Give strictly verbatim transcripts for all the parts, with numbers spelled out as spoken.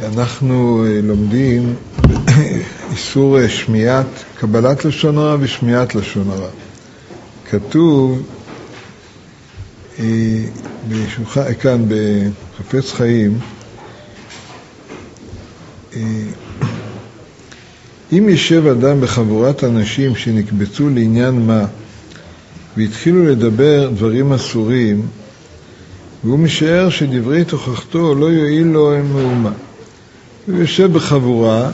אנחנו לומדים איסור שמיעת, קבלת לשון הרע ושמיעת לשון הרע. כתוב בשולחן, כאן בחפץ חיים, אם ישב אדם בחבורת אנשים שנקבצו לעניין מה והתחילו לדבר דברים אסורים, והוא משער שדברי תוכחתו לא יועיל לו עם מאומה, הוא יושב בחבורה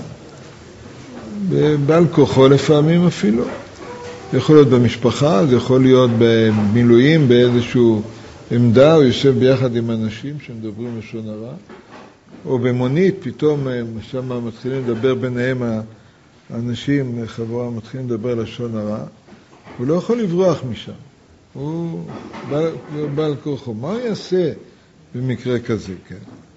בעל כוחו לפעמים אפילו, זה יכול להיות במשפחה, זה יכול להיות במילואים באיזשהו עמדה, הוא יושב ביחד עם אנשים שמדברים לשון הרע, או במונית פתאום שם מתחילים לדבר ביניהם, האנשים בחבורה מתחילים לדבר לשון הרע, הוא לא יכול לברוח משם, הוא בעל, בעל כוחו. מה הוא יעשה במקרה כזה? כן?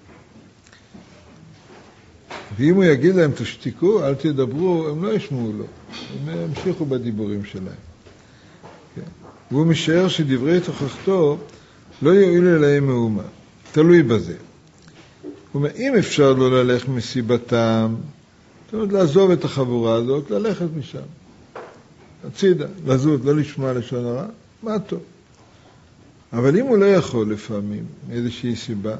ואם הוא יגיד להם תשתיקו, אל תדברו, הם לא ישמעו לו, הם ימשיכו בדיבורים שלהם. כן? והוא משער שדברי תוכחתו לא יועילו להם מאומה, תלוי בזה. הוא אומר, אם אפשר לו ללכת מסיבתם, זאת אומרת, לעזוב את החבורה הזאת, ללכת משם. הצידה, לזוז, לא לשמוע לשון הרע, מה טוב. אבל אם הוא לא יכול לפעמים, מאיזושהי סיבה,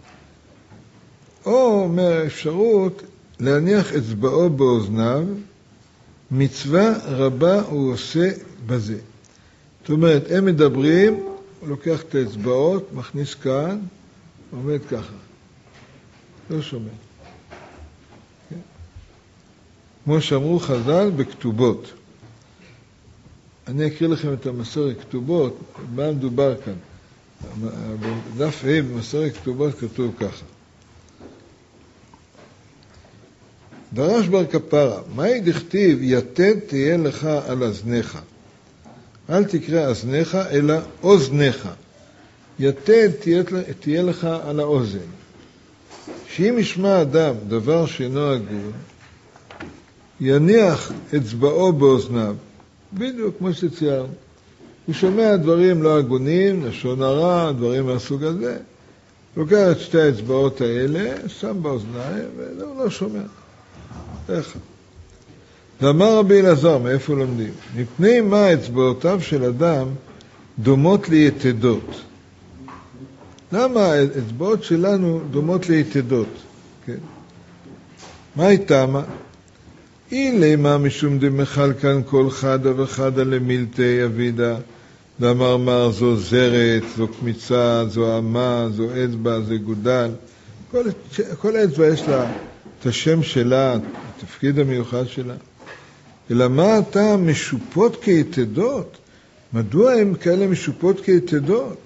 או מהאפשרות להניח אצבעו באוזניו, מצווה רבה הוא עושה בזה. זאת אומרת, הם מדברים, הוא לוקח את האצבעות, מכניס כאן, עומד ככה. לא שומע. כן? כמו שאמרו חז"ל בכתובות. אני אקריא לכם את המסורת כתובות, מה מדובר כאן. בדף ה' במסורת כתובות כתוב ככה. דרש בר כפרה, מהי דכתיב יתד תהיה לך על אזניך? אל תקרא אזניך אלא אוזניך. יתד תהיה, תהיה לך על האוזן. שאם ישמע אדם דבר שאינו הגון, יניח אצבעו באוזניו, בדיוק כמו שציירנו. הוא שומע דברים לא הגונים, לשון הרע, דברים מהסוג הזה, לוקח את שתי האצבעות האלה, שם באוזניים, והוא לא שומע. איך? ואמר רבי אלעזר, מאיפה לומדים? מפני מה אצבעותיו של אדם דומות ליתדות? למה האצבעות שלנו דומות ליתדות? כן. מה איתה? אילי מה משום דמחל כאן כל חדה וחדה למילתי אבידה, ואמר מר זו זרת, זו קמיצה, זו אמה, זו אצבע, זה גודל. כל, כל אצבע יש לה את השם שלה, התפקיד המיוחד שלה. אלא מה אתה משופות כיתדות? מדוע הם כאלה משופות כיתדות?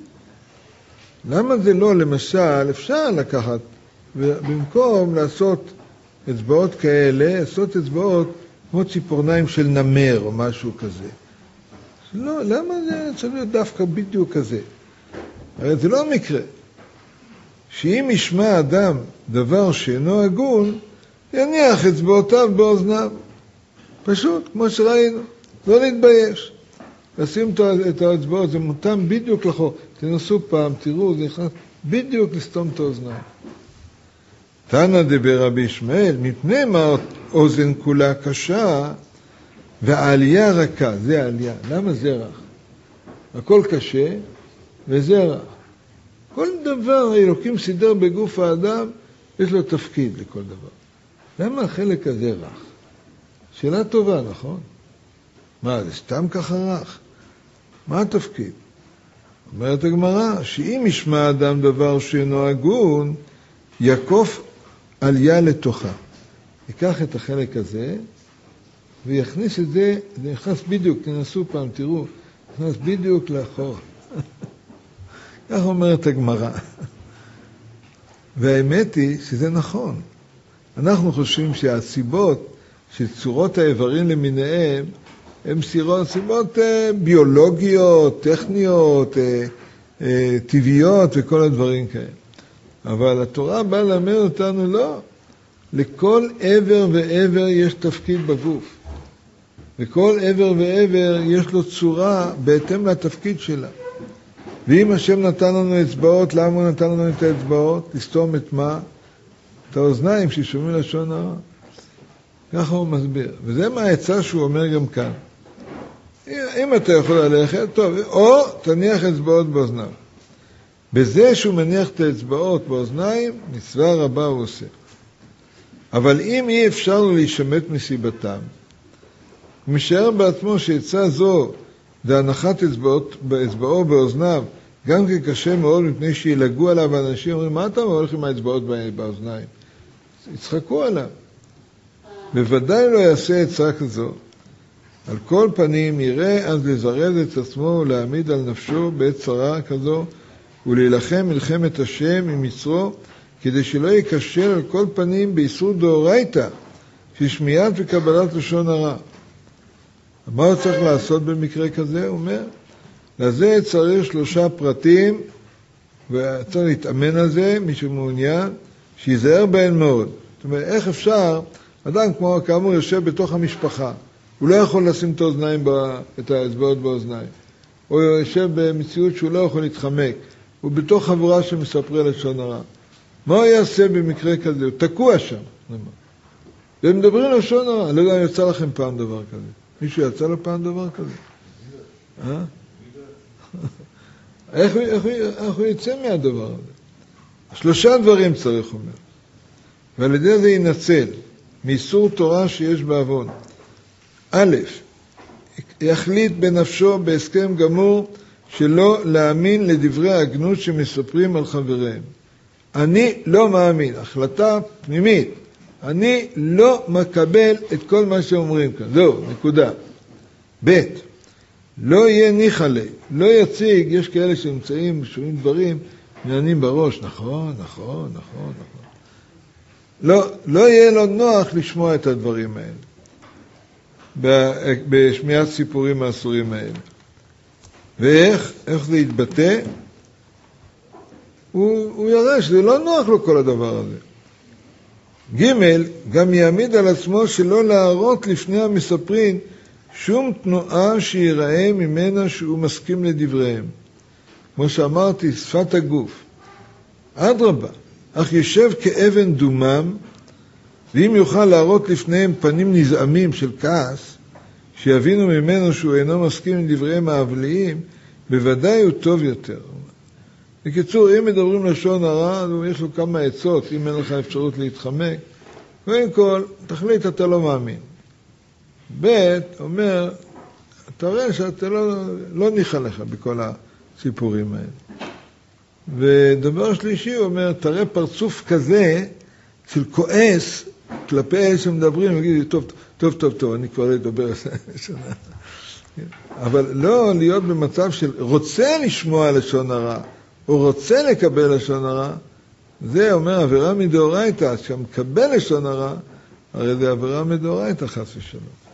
למה זה לא, למשל, אפשר לקחת, ובמקום לעשות אצבעות כאלה, לעשות אצבעות כמו ציפורניים של נמר או משהו כזה. לא, למה זה צריך להיות דווקא בדיוק כזה? הרי זה לא מקרה. שאם ישמע אדם דבר שאינו הגון, יניח אצבעותיו באוזניו. פשוט, כמו שראינו, לא להתבייש. לשים את האצבעות, זה מותאם בדיוק לחור. תנסו פעם, תראו, זה נכנס בדיוק לסתום את האוזניים. תנא דבר רבי ישמעאל, מפני מה אוזן כולה קשה והעלייה רכה, זה העלייה. למה זה רך? הכל קשה וזה רך. כל דבר האלוקים סידר בגוף האדם, יש לו תפקיד לכל דבר. למה החלק הזה רך? שאלה טובה, נכון? מה, זה סתם ככה רך? מה התפקיד? אומרת הגמרא, שאם ישמע אדם דבר שאינו הגון, יקוף עלייה לתוכה. ייקח את החלק הזה, ויכניס את זה, זה נכנס בדיוק, תנסו פעם, תראו, נכנס בדיוק לאחור. כך אומרת הגמרא. והאמת היא שזה נכון. אנחנו חושבים שהסיבות של צורות האיברים למיניהם, הן סיבות, סיבות אה, ביולוגיות, טכניות, אה, אה, טבעיות וכל הדברים כאלה. אבל התורה באה ללמד אותנו לא. לכל עבר ועבר יש תפקיד בגוף. לכל עבר ועבר יש לו צורה בהתאם לתפקיד שלה. ואם השם נתן לנו אצבעות, למה הוא נתן לנו את האצבעות? לסתום את מה? את האוזניים ששומעים לשון הרע. ככה הוא מסביר. וזה מה העצה שהוא אומר גם כאן. אם אתה יכול ללכת, טוב, או תניח אצבעות באוזניו. בזה שהוא מניח את האצבעות באוזניים, מצווה רבה הוא עושה. אבל אם אי אפשר לו להישמט מסיבתם, הוא משער בעצמו שעצה זו, והנחת אצבעות, אצבעו באוזניו, גם כן קשה מאוד מפני שילגו עליו, ואנשים אומרים, מה אתה הולך עם האצבעות באוזניים? יצחקו עליו. בוודאי לא יעשה עצה כזו. על כל פנים יראה אז לזרז את עצמו ולהעמיד על נפשו בעת צרה כזו, ולהילחם מלחמת השם עם יצרו, כדי שלא יקשר על כל פנים באיסור דאורייתא, ששמיעת וקבלת לשון הרע. מה הוא צריך לעשות במקרה כזה? הוא אומר, לזה צריך שלושה פרטים, וצריך להתאמן על זה, מי שמעוניין, שיזהר בהן מאוד. זאת אומרת, איך אפשר, אדם כמו כאמור יושב בתוך המשפחה, הוא לא יכול לשים את האוזניים, את האצבעות באוזניים, או יושב במציאות שהוא לא יכול להתחמק, הוא בתוך חבורה שמספרי לשון הרע. מה הוא יעשה במקרה כזה? הוא תקוע שם. והם מדברים לשון הרע. לא יודע אם יצא לכם פעם דבר כזה. מישהו יצא לו פעם דבר כזה? אה? איך הוא, איך הוא, איך הוא יצא מהדבר הזה? שלושה דברים צריך אומר. ועל ידי זה ינצל מאיסור תורה שיש בעוון. א', יחליט בנפשו בהסכם גמור שלא להאמין לדברי ההגנות שמספרים על חבריהם. אני לא מאמין, החלטה פנימית. אני לא מקבל את כל מה שאומרים כאן. זהו, נקודה. ב', לא יהיה ניחא לי, לא יציג, יש כאלה שנמצאים, שומעים דברים, מעניינים בראש, נכון, נכון, נכון, נכון. לא, לא יהיה לו נוח לשמוע את הדברים האלה, בשמיעת סיפורים האסורים האלה. ואיך, איך זה יתבטא? הוא, הוא יראה שזה לא נוח לו כל הדבר הזה. ג' גם יעמיד על עצמו שלא להראות לפני המספרים שום תנועה שיראה ממנה שהוא מסכים לדבריהם. כמו שאמרתי, שפת הגוף. אדרבה, אך יושב כאבן דומם, ואם יוכל להראות לפניהם פנים נזעמים של כעס, שיבינו ממנו שהוא אינו מסכים לדבריהם האבליים, בוודאי הוא טוב יותר. בקיצור, אם מדברים לשון הרע, יש לו כמה עצות, אם אין לך אפשרות להתחמק. קודם כל, תחליט, אתה לא מאמין. ב' אומר, אתה רואה שאתה לא, לא ניחא לך בכל הסיפורים האלה. ודבר שלישי, הוא אומר, תראה פרצוף כזה של כועס כלפי אלה שמדברים, וגיד, טוב, טוב, טוב, טוב, אני כבר לא אדבר על זה. אבל לא להיות במצב של רוצה לשמוע לשון הרע, או רוצה לקבל לשון הרע, זה אומר עבירה מדאורייתא, שמקבל לשון הרע, הרי זה עבירה מדאורייתא חס ושלום.